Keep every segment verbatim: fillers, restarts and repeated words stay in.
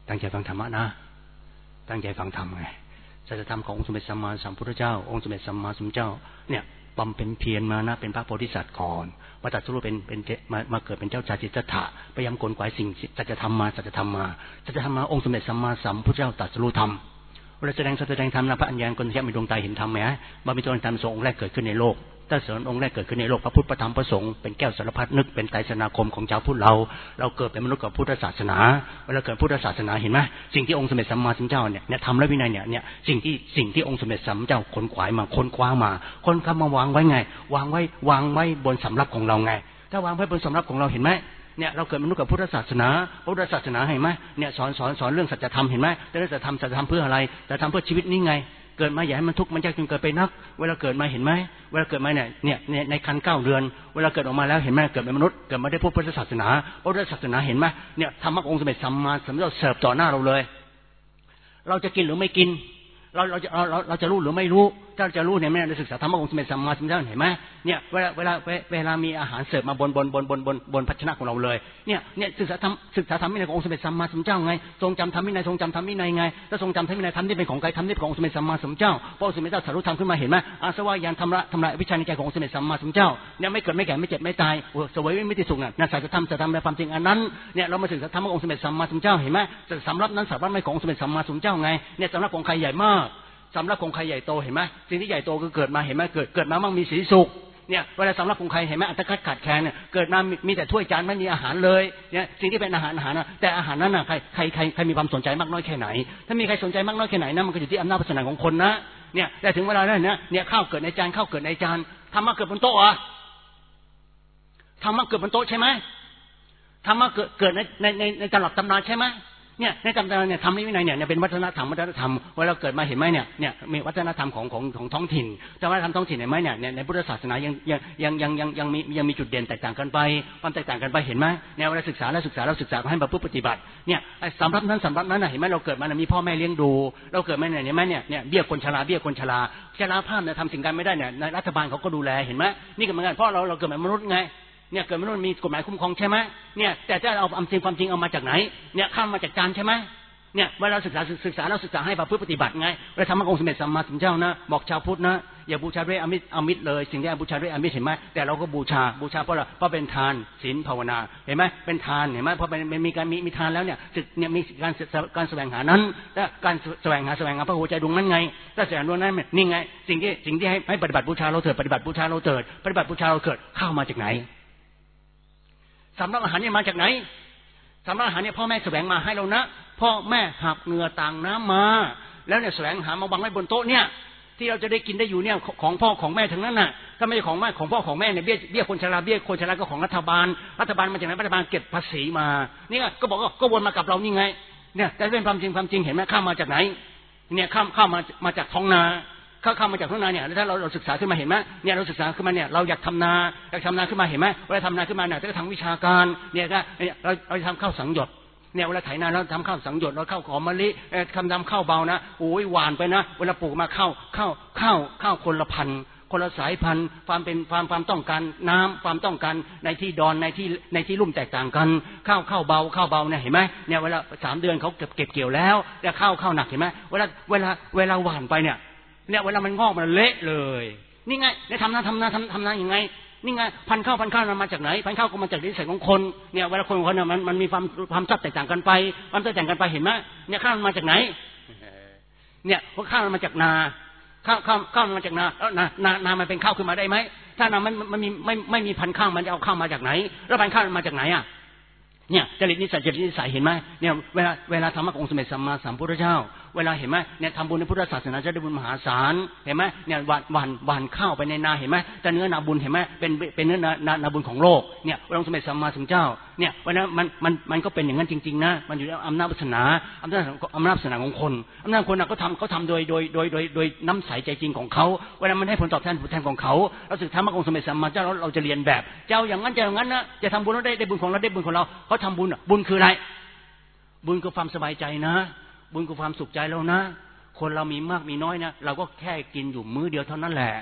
ตั้งใจฟังธรรมะนะตั้งใจฟังธรรมไงสัจธรรมขององค์สมเด็จสัมมาสัมพุทธเจ้าองค์สมเด็จสัมมาสัมพุทธเจ้าเนี่ยบำเพ็ญเพียรมานะเป็นพระโพธิสัตว์ก่อนมาตรัสรู้เป็นเป็นมามาเกิดเป็นเจ้าชายสิทธัตถะพยายามกลไกสิ่งสัจธรรมมาสัจธรรมมาสัจธรรมมาองค์สมเด็จสัมมาสัมพุทธเจ้าตรัสรู้ธรรมเวลาแสดงแสดงธรรมนะพระอัญญาณโกณทัญญะมีดวงตาเห็นธรรมไหมบารมีดวงธรรมทรงองค์แรกเกิดขึ้นในโลกถ้าเสริญองค์แรกเกิดขึ้นในโลกพระพุทธพระธรรมพระสงฆ์เป็นแก้วสารพัดนึกเป็นไตรสนาคมของชาวพุทธเราเราเกิดเป็นมนุษย์กับพุทธศาสนาเวลาเกิดพุทธศาสนาเห็นไหมสิ่งที่องค์สมเด็จสัมมาสัมพุทธเจ้าเนี่ยเนี่ยทำและวินัยเนี่ยเนี่ยสิ่งที่สิ่งที่องค์สมเด็จสัมมาสัมพุทธเจ้าขนขวายมาค้นคว้ามาค้นคว้ามาวางไว้ไงวางไว้วางไว้บนสำรับของเราไงถ้าวางไว้บนสำรับของเราเห็นไหมเนี่ยเราเกิดมนุษย์กับพุทธศาสนาพุทธศาสนาเห็นไหมเนี่ยสอนสอนสอนเรื่องสัจธรรมเห็นไหมแต่เรื่องสัจธรรมสัจธรรมเพื่ออะไรสัจธรรมเพื่อชีวิตนี่ไงเกิดมาอย่าให้มันทุกข์มันยากจนเกิดไปนักเวลาเกิดมาเห็นไหมเวลาเกิดมาเนี่ยเนี่ยในคันเก้าเดือนเวลาเกิดออกมาแล้วเห็นไหมเกิดเป็นมนุษย์เกิดมาได้พบพุทธศาสนาพุทธศาสนาเห็นไหมเนี่ยธรรมะองค์สมเด็จสัมมาสัมพุทธเจ้าเสิร์ฟต่อหน้าเราเลยเราจะกินหรือไม่กินเราเราจะเราเราจะรู้หรือไม่รู้ถ้าเราจะรู้เนี่ยแม่ได้ศึกษาธรรมะองค์สมเด็จสัมมาสัมพุทธเจ้าเห็นไหมเนี่ยเวลาเวลาเวลามีอาหารเสิร์ฟมาบนบนบนบนบนบนภาชนะของเราเลยเนี่ยเนี่ยศึกษาธรรมศึกษาธรรมวินัยขององค์สมเด็จสัมมาสัมพุทธเจ้าไงทรงจำธรรมวินัยทรงจำธรรมวินัยไงถ้าทรงจำธรรมวินัยธรรมที่เป็นของใครธรรมที่เป็นขององค์สมเด็จสัมมาสัมพุทธเจ้าพระองค์สมเด็จเจ้าสารุธรรมขึ้นมาเห็นไหมอาสวะยานทำละทำลายวิชาในใจขององค์สมเด็จสัมมาสัมพุทธเจ้าเนี่ยไม่เกิดไม่แก่ไม่เจ็บไม่ตายเสวยไม่ติดสุขน่ะนั่นสัจธรรมสัจธรรมในความจริงอันนั้นเนี่ยเรามาศึกษาธรรมขององค์สมเด็จสัมมาสัมพุทธเจ้าเห็นไหมสำรับนั้นสำรับไม่ขององค์สมเด็จสัมมาสัมพุทธเจ้าไงเนี่ยสำรับของใครใหญ่มากสำรับของใครใหญ่โตเห็นไหมสิ่งที่ใหญ่โตคือเกิดมาเห็นไหมเกิดเกิดมามั่งมีสีสุขเนี่ยเวลาสำรับของใครเห็นไหมอัตคัดขาดแคลนเนี่ยเกิดมามีแต่ถ้วยจานไม่มีอาหารเลยเนี่ยสิ่งที่เป็นอาหารอาหารนะแต่อาหารนั้นน่ะใครใครใครใครมีความสนใจมากน้อยแค่ไหนถ้ามีใครสนใจมากน้อยแค่ไหนนะมันก็อยู่ที่อำนาจวาสนาของคนนะเนี่ยแต่ถึงเวลานั้นเนี่ยเนี่ยข้าวเกิดในจานข้าวเกิดในจานธรรมะเกิดบนโต๊ะอ่ะธรรมะเกิดบนโต๊ะใช่ไหมธรรมะเกิดเกิดในในในในตำรับตำนานใช่ไหมเนี่ยในตำนานเนี่ยทำในวินัยเนี่ยเป็นวัฒนธรรมวัฒนธรรมเวลาเกิดมาเห็นไหมเนี่ยเนี่ยมีวัฒนธรรมของของของท้องถิ่นแต่วัฒนธรรมท้องถิ่นเห็นไหมเนี่ยในพุทธศาสนายังยังยังยังยังยังมียังมีจุดเด่นแตกต่างกันไปความแตกต่างกันไปเห็นไหมเนี่ยเวลาศึกษาแล้วศึกษาแล้วศึกษาให้มาปฏิบัติเนี่ยสำรับนั้นสำรับนั้นเห็นไหมเราเกิดมามีพ่อแม่เลี้ยงดูเราเกิดมาเนี่ยเห็นไหมเนี่ยเนี่ยเบี้ยคนชราเบี้ยคนชราชราภาพเนี่ยทำสิ่งการไม่ได้เนี่ยรัฐบาลเขาก็ดูแลเห็นไหมนี่ก็เหมือนกันเพราะเราเราเกิดเป็นมนุษย์ไงเนี่ยเกิดมนุษย์มีกฎหมายคุ้มครองใช่ไหมเนี่ยแต่ถ้าเอาความจริงความจริงเอามาจากไหนเนี่ยข้ามมาจากจานใช่ไหมเนี่ยเวลาศึกษาศึกษาเราศึกษาให้ประพฤติปฏิบัติไงเวลาทำมรรคองค์สมเด็จสัมมาสัมพุทธเจ้านะบอกชาวพุทธนะอย่าบูชาด้วยอมิตรอมิตรเลยสิ่งที่บูชาด้วยอมิตรเห็นไหมแต่เราก็บูชาบูชาเพราะอะไรเพราะเป็นทานศีลภาวนาเห็นไหมเป็นทานเห็นไหมเพราะเป็นมีการมีมีทานแล้วเนี่ยเนี่ยมีการการแสวงหานั้นและการแสวงหาแสวงหาพระหัวใจดวงนั้นไงถ้าแสวงดวงนั้นนี่ไงสิ่งที่สิ่งที่ให้ให้ปฏิบัติบูชาเราเถิดปฏิบัติบูชาเราเถิดปฏิบัติบูชาเราเกิดเข้ามาจากไหนสำรับอาหารเนี่ยมาจากไหนสำรับอาหารเนี่ยพ่อแม่แสวงมาให้เรานะพ่อแม่หักเหงื่อต่างน้ำมาแล้วเนี่ยแสวงหามาวางไว้บนโต๊ะเนี่ยที่เราจะได้กินได้อยู่เนี่ยของพ่อของแม่ทั้งนั้นน่ะถ้าไม่ใช่ของแม่ของพ่อของแม่เนี่ยเบี้ยเบี้ยคนชราเบี้ยคนชราก็ของรัฐบาลรัฐบาลมาจากไหนรัฐบาลเก็บภาษีมานี่ก็บอกก็วนมากับเรานี่ไงเนี่ยแต่เป็นความจริงความจริงเห็นไหมข้ามมาจากไหนเนี่ยข้ามข้ามมามาจากท้องนาเข้าเข้ามาจากท้องนาเนี่ยถ้าเราเราศึกษาขึ้นมาเห็นไหมเนี่ยเราศึกษาขึ้นมาเนี่ยเราอยากทำนาอยากทำนาขึ้นมาเห็นไหมเวลาทำนาขึ้นมาเนี่ยจะทางวิชาการเนี่ยก็เราเราทำข้าวสังหยดเนี่ยเวลาไถนาเราทำข้าวสังหยดเราข้าวหอมมะลิทำทำข้าวเบานะโอ้ยหวานไปนะเวลาปลูกมาข้าวข้าวข้าวข้าวคนละพันคนละสายพันธุ์ความเป็นความความต้องการน้ำความต้องการในที่ดอนในที่ในที่ลุ่มแตกต่างกันข้าวข้าวเบาข้าวเบาเนี่ยเห็นไหมเนี่ยเวลาสามเดือนเขาเก็บเก็บเกี่ยวแล้วแต่ข้าวข้าวหนักเห็นไหมเวลาเวลาเวลาหวานไปเนี่ยเนี่ยเวลามันงอกมันเละเลยนี่ไงเนี่ยทำนาทำนาทำทำนาอย่างไงนี่ไงพันข้าวพันข้าวมันมาจากไหนพันข้าวก็มาจากนิสัยของคนเนี่ยเวลาคนคนเนี่ยมันมันมีความความชอบแตกต่างกันไปความแตกต่างกันไปเห็นไหมเนี่ยข้าวมันมาจากไหนเนี่ยเพราะข้าวมันมาจากนาข้าวข้าวข้าวมันมาจากนาแล้วนานานามันเป็นข้าวขึ้นมาได้ไหมถ้านามันมันมีไม่ไม่มีพันข้าวมันจะเอาข้าวมาจากไหนแล้วพันข้าวมันมาจากไหนอ่ะเนี่ยจริตนิสัยจริตนิสัยเห็นไหมเนี่ยเวลาเวลาธรรมะขององค์สมเด็จสัมมาสัมพุทธเจ้าเวลาเห็นไหมเนี่ยทำบุญในพุทธศาสนาจะได้บุญมหาศาลเห็นไหมเนี่ยหวานหวานหวานข้าวไปในนาเห็นไหมแต่เนื้อนาบุญเห็นไหมเป็นเป็นเนื้อนานาบุญของโลกเนี่ยองค์สมเด็จสัมมาสัมพุทธเจ้าเนี่ยวันนั้นมันมันมันก็เป็นอย่างนั้นจริงๆนะมันอยู่ในอำนาจวาสนาอำนาจอำนาจวาสนาของคนอำนาจคนน่ะก็ทำเขาทำโดยโดยโดยโดยโดยน้ำใสใจจริงของเขาเวลามันให้ผลตอบแทนผลแทนของเขาเราศึกษาธรรมะขององค์สมเด็จสัมมาสัมพุทธเจ้าเราจะเรียนแบบเจ้าอย่างนั้นเจ้าอย่างนั้นนะจะทำบุญแล้วได้ได้บุญของเราได้บุญของเราเขาทำบุญบุญคืออะไรบุญคือความสบายใจนะบุญคือความสุขใจแล้วนะคนเรามีมากมีน้อยนะเราก็แค่กินอยู่มื้อเดียวเท่านั้นแหละ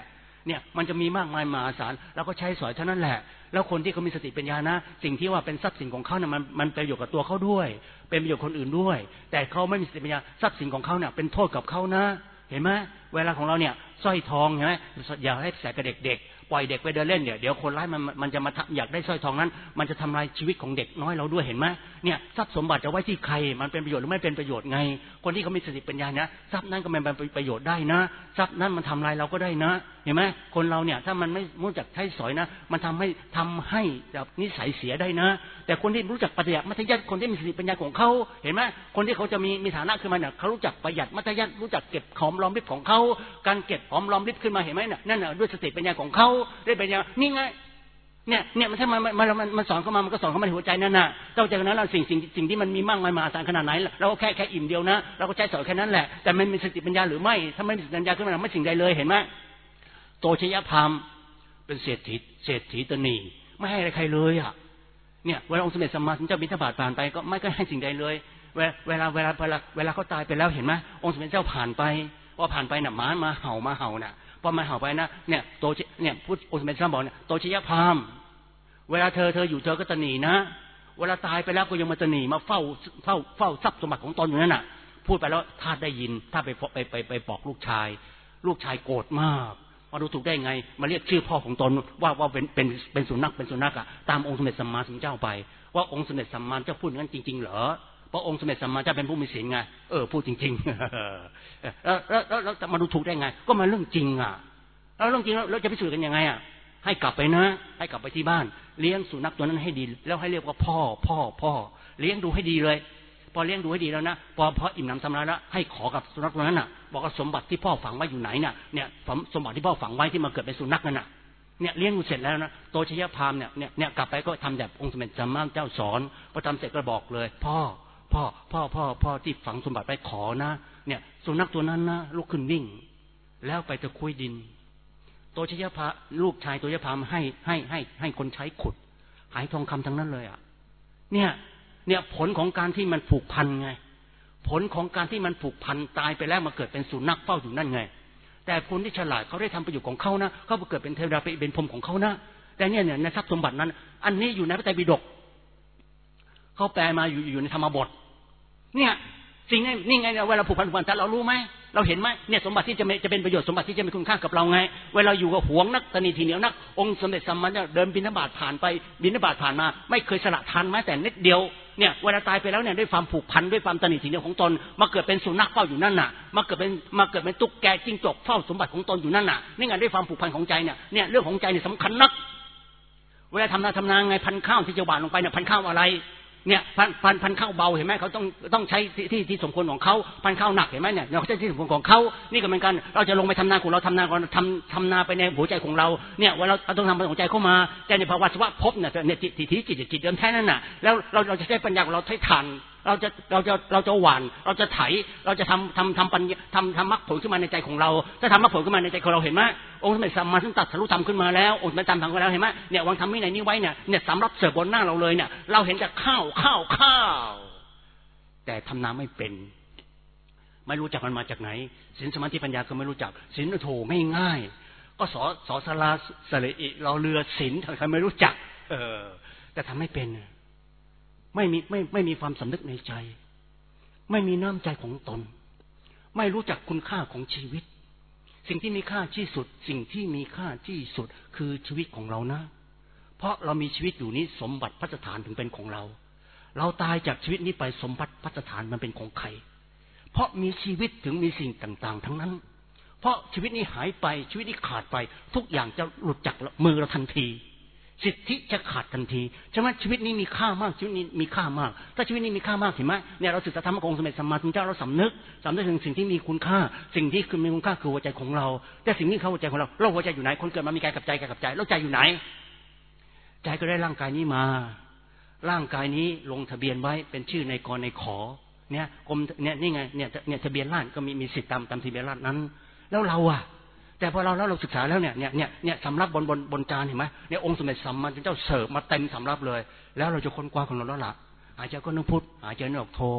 เนี่ยมันจะมีมากมายมหาศาลแล้วก็ใช้สอยเท่านั้นแหละแล้วคนที่เขามีสติปัญญานะสิ่งที่ว่าเป็นทรัพย์สินของเขาเนี่ยมันมันประโยชน์กับตัวเขาด้วยเป็นประโยชน์คนอื่นด้วยแต่เขาไม่มีสติปัญญาทรัพย์สินของเขาเนี่ยเป็นโทษกับเขานะเห็นไหมเวลาของเราเนี่ยสร้อยทองเห็นไหมอย่าให้ใส่กับเด็กๆปล่อยเด็กไปเดินเล่นเนี่ยเดี๋ยวคนร้ายมันมันจะมาอยากได้สร้อยทองนั้นมันจะทำลายชีวิตของเด็กน้อยเราด้วยเห็นไหมเนี่ยทรัพย์สมบัติจะไว้ที่ใครมันเป็นประโยชน์หรือไม่เป็นประโยชน์ไงคนที่เขามีสติปัญญาเนี่ยทรัพย์นั้นก็มันเป็นประโยชน์ได้นะทรัพย์นั้นมันทำลายเราก็ได้นะเห็นไหมคนเราเนี่ยถ้ามันไม่รู้จักใช้สอยนะมันทำให้ทำให้แบบนิสัยเสียได้นะแต่คนที่รู้จักประหยัดมัธยัสถ์คนที่มีสติปัญญาของเขาเห็นไหมคนที่เขาจะมีมีฐานะขึ้นมาเนี่ยเขารู้จักประหยัดมัธยัสถ์รู้จักเก็บหอมรอมริบของเขาการเก็บหอมรอมริบขึ้นมาเห็นไหมเนี่ยนั่นน่ะด้วยสติปัญญาของเขาได้ปัญญานี่ไงเนี่ยเนี่ยมันถ้ามันมันมันมันสอนเข้ามามันก็สอนเข้ามาในหัวใจนั่นน่ะเจ้าจากนั้นเราสิ่งสิ่งสิ่งที่มันมีมากมายมหาศาลขนาดไหนเราก็แค่แค่อิ่มเดียวนะเราก็ใช้สอนแค่นั้นแหละแต่มันมีสติปัญญาหรือไม่ถ้าไม่มีสติปัญญาขึ้นมาไม่สิ่งใดเลยเห็นไหมโตชยพามเป็นเศรษฐีเศรษฐีตนีไม่ให้อะไรใครเลยอ่ะเนี่ยเวลาองค์สมเด็จสัมมาสัมพุทธเจ้าบิณฑบาตผ่านไปก็ไม่ก็ให้สิ่งใดเลยเวลาเวลาเวลาเวลาเวลาเขาตายไปแล้วเห็นไหมองค์สมเด็จเจ้าผ่านไปว่าผ่านไปน่ะหมามาเห่ามาเห่าน่ะพอมาเห่าไปนะเนี่ยโตเนี่ยพูดองค์สมเด็จเจ้าบอกเนี่ยโตชยพามเวลาเธอเธออยู่เธอก็ตนีนะเวลาตายไปแล้วก็ยังมาตนีมาเฝ้าเฝ้าเฝ้าทรัพย์สมบัติของตนอยู่นั่นน่ะพูดไปแล้วทาสได้ยินถ้าไปไปไปไปบอกลูกชายลูกชายโกรธมากมาดูถูกได้ไงมาเรียกชื่อพ่อของตนว่าว่าเป็นเป็นเป็นสุนัขเป็นสุนัขอะตามองค์สมเด็จสัมมาสัมพุทธเจ้าไปว่าองค์สมเด็จสัมมาเจ้าพูดงั้นจริงๆเหรอเพราะองค์สมเด็จสัมมาเจ้าเป็นผู้มีศีลไงเออพูดจริงๆแล้วแล้วแล้วจะมาดูถูกได้ไงก็มาเรื่องจริงอ่ะแล้วเรื่องจริงแล้วจะพิสูจน์กันยังไงอ่ะให้กลับไปนะให้กลับไปที่บ้านเลี้ยงสุนัขตัวนั้นให้ดีแล้วให้เรียกว่าพ่อพ่อพ่อเลี้ยงดูให้ดีเลยพอเลี้ยงดูให้ดีแล้วนะพอพออิ่มหนำสำราญแล้วให้ขอกับสุนัขตัวนั้นน่ะบอกว่าสมบัติที่พ่อฝังไว้อยู่ไหนน่ะเนี่ยสมบัติที่พ่อฝังไว้ที่มาเกิดเป็นสุนัขนั่นน่ะเนี่ยเลี้ยงดูเสร็จแล้วนะโตชยพามเนี่ยเนี่ยเนี่ยกลับไปก็ทำแบบองค์สมเด็จสัมมาสัมพุทธเจ้าสอนพอทำเสร็จก็บอกเลยพ่อพ่อพ่อพ่อพ่อที่ฝังสมบัติไปขอนะเนี่ยสุนัขตัวนั้นนะลุกขึ้นวิ่งแล้วไปตะคุยดินโตชยพาลูกชายโตชยพามให้ให้ให้ให้คนใช้ขุดหายทองคำทั้งนั้นเลยอ่ะเนี่ยเนี่ยผลของการที่มันผูกพันไงผลของการที่มันผูกพันตายไปแล้วมาเกิดเป็นสุนัขเฝ้าอยู่นั่นไงแต่คนที่ฉลาดเขาได้ทำประโยชน์ของเขานะเขาเกิดเป็นเทวดาเป็นพรหมของเขานะแต่เนี่ยเนี่ยในทรัพย์สมบัตินั้นอันนี้อยู่ในพระไตรปิฎกเขาแปลมาอยู่อยู่ในธรรมบทเนี่ยสิ่งนี้นี่ไงเวลาผูกพันผูกพันแต่เรารู้ไหมเราเห็นไหมเนี่ยสมบัติที่จะจะเป็นประโยชน์สมบัติที่จะมีคุณค่ากับเราไงเวลาอยู่กับหวงนักตนีทีเหนียวนักองค์สมเด็จสัมมาเนี่ยเดินบิณฑบาตผ่านไปบิณฑบาตผ่านมาไม่เคยสละทานแม้แต่นิดเดียวเนี่ยเวลาตายไปแล้วเนี่ยด้วยความผูกพันด้วยความตนีทีเหนียวของตนมาเกิดเป็นสุนัขเฝ้าอยู่นั่นน่ะมาเกิดเป็นมาเกิดเป็นตุ๊กแกจิ้งจกเฝ้าสมบัติของตนอยู่นั่นน่ะนี่ไงด้วยความผูกพันของใจเนี่ยเนี่ยเรื่องของใจเนี่ยสำคัญนักเวลาทำนาทำนาไงพันข้าวที่จะหว่านลงไปเนี่ยพันข้าวอะไรเนี่ยพันพันพันข้าวเบาเห็นไหมเขาต้องต้องใช้ที่ที่สมควรของเขาพันข้าวหนักเห็นไหมเนี่ยเราใช้ที่สมควรของเขานี่ก็เหมือนกันเราจะลงไปทำนาของเราทำนาก่อนทำทำนาไปในหัวใจของเราเนี่ยว่าเราต้องทำหัวใจเข้ามาแต่ในภาวะสภาวะพบเนี่ยเนี่ยจิตที่จิตจิตเดิมแท้นั่นน่ะแล้วเราเราจะใช้ปัญญาของเราใช้ฐานเราจะเราจะเราจะหว่านเราจะไถเราจะทำทำทำปัญญาทำทำมรรคผลขึ้นมาในใจของเราถ้าทำมรรคผลขึ้นมาในใจของเราเห็นไหมองค์สมเด็จสัมมาสัมพุทธเจ้าตัดสรุปธรรมขึ้นมาแล้วองค์สมเด็จตามธรรมขึ้นมาแล้วเห็นไหมเนี่ยวางธรรมวินัยนี้ไว้เนี่ยเนี่ยสำรับเสิร์ฟบนหน้าเราเลยเนี่ยเราเห็นแต่ข้าวข้าวข้าวแต่ทำนาไม่เป็นไม่รู้จักมันมาจากไหนศีลสมาธิปัญญาก็ไม่รู้จักศีลโถไม่ง่ายก็สอสอสลาสระอิเราเรือศีลใครไม่รู้จักเออแต่ทำไม่เป็นไม่มีไม่ไม่มีความสำนึกในใจไม่มีน้ำใจของตนไม่รู้จักคุณค่าของชีวิตสิ่งที่มีค่าที่สุดสิ่งที่มีค่าที่สุดคือชีวิตของเรานะเพราะเรามีชีวิตอยู่นี้สมบัติพัฒฐานถึงเป็นของเราเราตายจากชีวิตนี้ไปสมบัติพัฒฐานมันเป็นของใครเพราะมีชีวิตถึงมีสิ่งต่างๆทั้งนั้นเพราะชีวิตนี้หายไปชีวิตนี้ขาดไปทุกอย่างจะหลุดจากมือเราทันทีสิทธิจะขาดทันทีฉะนั้นชีวิตนี้มีค่ามากชีวิตนี้มีค่ามากถ้าชีวิตนี้มีค่ามากเห็นไหมเนี่ยเราศึกษาธรรมะของสมเด็จสัมมาสัมพุทธเจ้าเราสำนึกสำนึกถึงสิ่งที่มีคุณค่าสิ่งที่คือมีคุณค่าคือหัวใจของเราแต่สิ่งนี้เขาหัวใจของเราเราหัวใจอยู่ไหนคนเกิดมามีกายกับใจกายกับใจแล้วใจอยู่ไหนใจก็ได้ร่างกายนี้มาร่างกายนี้ลงทะเบียนไว้เป็นชื่อในกรในขอเนี่ยกรมเนี่ยนี่ไงเนี่ยเนี่ยทะเบียนราษฎร์ก็มีมีสิทธิ์ตามตามทะเบียนราษฎร์นั้นแล้วเราอะแต่พอเราแล้วเราศึกษาแล้วเนี่ยเนี่ยเนี่ยเนี่ยสำรับบนบนบนจานเห็นไหมเนี่ยองค์สมเด็จสัมมาสัมพุทธเจ้าเสิร์ฟมาเต็มสำรับเลยแล้วเราจะค้นคว้าของเราแล้วล่ะอาจจะก็นึกพุทธอาจจะนึกโท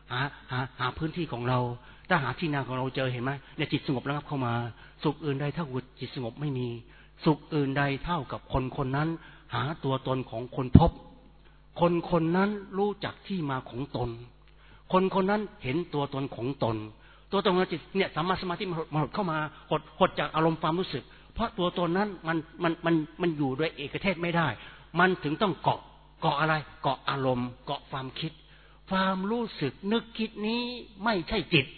หาหาหาพื้นที่ของเราถ้าหาที่นาของเราเจอเห็นไหมเนี่ยจิตสงบแล้วเข้ามาสุขอื่นใดเท่ากับจิตสงบไม่มีสุขอื่นใดเท่ากับคนคนนั้นหาตัวตนของคนพบคนคนนั้นรู้จักที่มาของตนคนคนนั้นเห็นตัวตนของตนตัวตนของจิตเนี่ยสัมมาสมาธิมันหดเข้ามาหดหดจากอารมณ์ความรู้สึกเพราะตัวตนนั้นมันมันมันมันอยู่โดยเอกเทศไม่ได้มันถึงต้องเกาะเกาะอะไรเกาะอารมณ์เกาะความคิดความรู้สึกนึกคิดนี้ไม่ใช่จิต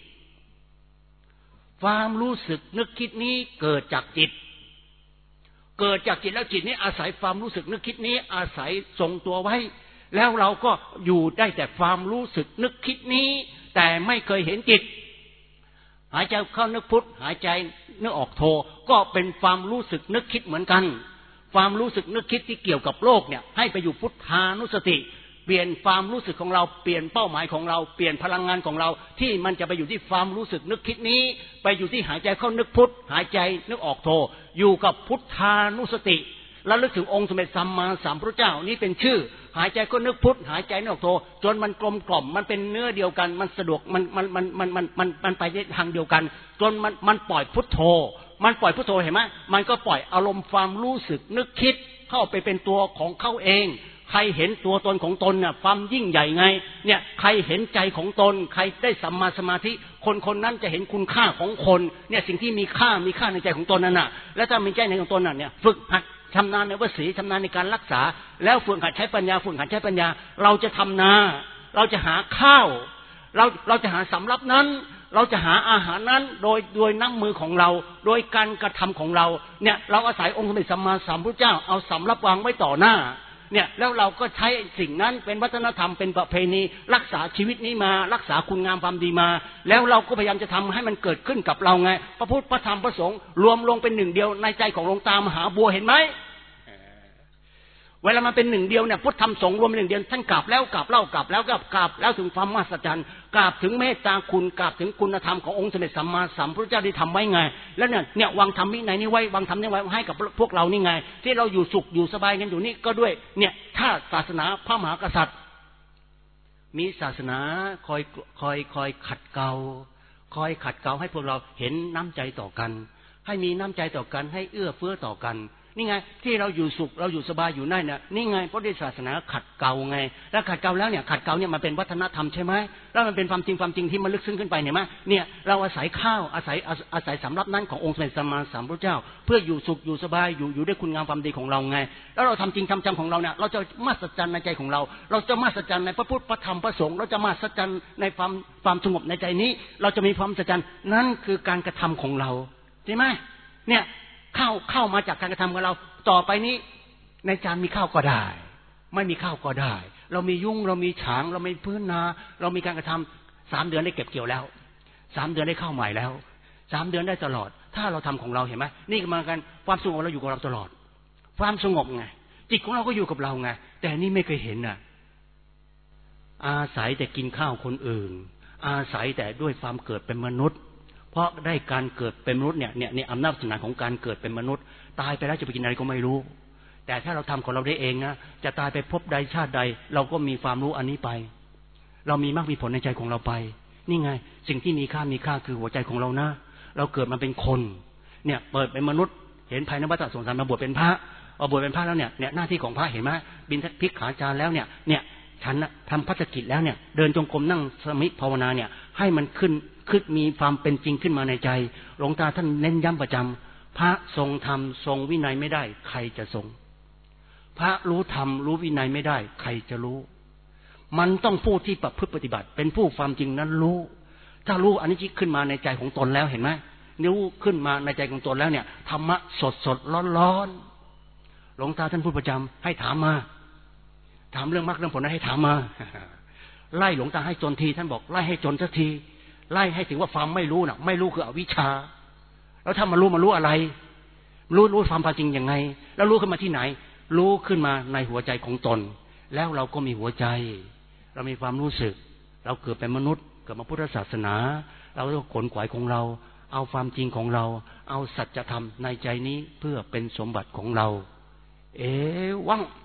ความรู้สึกนึกคิดนี้เกิดจากจิตเกิดจากจิตแล้วจิตนี้อาศัยความรู้สึกนึกคิดนี้อาศัยทรงตัวไว้แล้วเราก็อยู่ได้แต่ความรู้สึกนึกคิดนี้แต่ไม่เคยเห็นจิตหายใจเข้านึกพุทหายใจนึกออกโทก็เป็นความรู้สึกนึกคิดเหมือนกันความรู้สึกนึกคิดที่เกี่ยวกับโลกเนี่ยให้ไปอยู่พุทธานุสติเปลี่ยนความรู้สึกของเราเปลี่ยนเป้าหมายของเราเปลี่ยนพลังงานของเราที่มันจะไปอยู่ที่ความรู้สึกนึกคิดนี้ไปอยู่ที่หายใจเข้านึกพุทหายใจนึกออกโทอยู่กับพุทธานุสติแล้วลึกถึงองค์สมเด็จสัมมาสัมพุทธเจ้านี่เป็นชื่อหายใจก็นึกพุทหายใจนึกออกโทจนมันกลมกล่อมมันเป็นเนื้อเดียวกันมันสะดวกมันมันมันมันมันมันมันไปในทางเดียวกันจนมันมันปล่อยพุทโธมันปล่อยพุทโธเห็นไหมมันก็ปล่อยอารมณ์ความรู้สึกนึกคิดเข้าไปเป็นตัวของเขาเองใครเห็นตัวตนของตนน่ะความยิ่งใหญ่ไงเนี่ยใครเห็นใจของตนใครได้สัมมาสมาธิคนคนนั้นจะเห็นคุณค่าของคนเนี่ยสิ่งที่มีค่ามีค่าในใจของตนนั่นน่ะแล้วถ้ามีใจในของตนน่ะเนี่ยฝึกหัดชำนาญในวสีชำนาญในการรักษาแล้วฝึกหัดใช้ปัญญาฝึกหัดใช้ปัญญาเราจะทำนาเราจะหาข้าวเราเราจะหาสำรับนั้นเราจะหาอาหารนั้นโดยโดยน้ำมือของเราโดยการกระทำของเราเนี่ยเราอาศัยองค์สมเด็จสัมมาสัมพุทธเจ้าเอาสำรับวางไว้ต่อหน้าเนี่ยแล้วเราก็ใช้สิ่งนั้นเป็นวัฒนธรรมเป็นประเพณีรักษาชีวิตนี้มารักษาคุณงามความดีมาแล้วเราก็พยายามจะทำให้มันเกิดขึ้นกับเราไงพระพุทธพระธรรมพระสงฆ์รวมลงเป็นหนึ่งเดียวในใจของหลวงตามหาบัวเห็นไหมเวลามันเป็นหนึ่งเดียวเนี่ยพุทธธรรมสงฆ์รวมเป็นหนึ่งเดียวท่านกราบแล้วกราบเล่ากราบแล้วก็กราบแล้วถึงความมหัศจรรย์กราบถึงเมตตาคุณกราบถึงคุณธรรมขององค์สมเด็จสัมมาสัมพุทธเจ้าที่ทำไว้ไงแล้วเนี่ยเนี่ยวางธรรมวินัยนี้ไว้วางธรรมนี้ไว้ให้กับพวกเรานี่ไงที่เราอยู่สุขอยู่สบายกันอยู่นี่ก็ด้วยเนี่ยถ้าศาสนาพระมหากษัตริย์มีศาสนาคอยคอยคอยขัดเกลาคอยขัดเกลาให้พวกเราเห็นน้ำใจต่อกันให้มีน้ำใจต่อกันให้เอื้อเฟื้อต่อกันนี่ไงที่เราอยู่สุขเราอยู่สบายอยู่นั่นเนี่ยนี่ไงเพราะด้วยศาสนาขัดเกลาไงแล้วขัดเกลาแล้วเนี่ยขัดเกลาเนี่ยมันเป็นวัฒนธรรมใช่ไหมแล้วมันเป็นความจริงความจริงที่มันลึกซึ้งขึ้นไปเนี่ยมั้ยเนี่ยเราอาศัยข้าวอาศัยอาศัยสำรับนั้นขององค์สมเด็จสัมมาสัมพุทธเจ้าเพื่ออยู่สุขอยู่สบายอยู่อยู่ด้วยคุณงามความดีของเราไงแล้วเราทำจริงทำจำของเราเนี่ยเราจะมหัศจรรย์ในใจของเราเราจะมหัศจรรย์ในพระพุทธพระธรรมพระสงฆ์เราจะมหัศจรรย์ในความความสงบในใจนี้เราจะมีความมหัศจรรย์นั่นคือการกระทำของเราใช่ไหมเนี่ยข้าวข้าวมาจากการกระทำของเราต่อไปนี้ในจานมีข้าวก็ได้ไม่มีข้าวก็ได้เรามียุ่งเรามีฉางเรามีพื้นนาเรามีการกระทำสามเดือนได้เก็บเกี่ยวแล้วสามเดือนได้ข้าวใหม่แล้วสามเดือนได้ตลอดถ้าเราทำของเราเห็นไหมนี่มากันความสงบเราอยู่กับเราตลอดความสงบไงจิตของเราก็อยู่กับเราไงแต่นี่ไม่เคยเห็นน่ะอาศัยแต่กินข้าวคนอื่นอาศัยแต่ด้วยความเกิดเป็นมนุษย์เพราะได้การเกิดเป็นมนุษย์เนี่ยเนี่ยเนี่ยอำนาจสนานของการเกิดเป็นมนุษย์ตายไปแล้วจะไปกินอะไรก็ไม่รู้แต่ถ้าเราทำของเราได้เองนะจะตายไปพบใดชาติใดเราก็มีความรู้อันนี้ไปเรามีมากมีผลในใจของเราไปนี่ไงสิ่งที่มีค่ามีค่าคือหัวใจของเรานะเราเกิดมาเป็นคนเนี่ยเปิดเป็นมนุษย์เห็นภายในวัฏสงสารมาบวชเป็นพระเอาบวชเป็นพระแล้วเนี่ยเนี่ยหน้าที่ของพระเห็นไหมบิณฑภิกขาจารแล้วเนี่ยเนี่ยฉันนะทำพัฒกิจแล้วเนี่ยเดินจงกรมนั่งสมิภาวนาเนี่ยให้มันขึ้นขึ้นมีความเป็นจริงขึ้นมาในใจหลวงตาท่านเน้นย้ำประจำพระทรงธรรมทรงวินัยไม่ได้ใครจะทรงพระรู้ธรรมรู้วินัยไม่ได้ใครจะรู้มันต้องผู้ที่ประพฤติปฏิบัติเป็นผู้ความจริงนั้นรู้ถ้ารู้อันนี้จิขึ้นมาในใจของตนแล้วเห็นไหมรู้ขึ้นมาในใจของตนแล้วเนี่ยธรรมะสดสดร้อนร้อนหลวงตาท่านพูดประจำให้ถามมาถามเรื่องมรรคเรื่องผลนั้นให้ถามมาไล่หลวงตาให้จนทีท่านบอกไล่ให้จนสักทีไล่ให้ถึงว่าความไม่รู้น่ะไม่รู้คืออวิชชาแล้วถ้ามารู้มารู้อะไรรู้รู้ความจริงยังไงแล้วรู้ขึ้นมาที่ไหนรู้ขึ้นมาในหัวใจของตนแล้วเราก็มีหัวใจเรามีความรู้สึกเราเกิดเป็นมนุษย์เกิดมาพุทธศาสนาเราต้องขนขวายของเราเอาความจริงของเราเอาสัจธรรมในใจนี้เพื่อเป็นสมบัติของเราเอวัง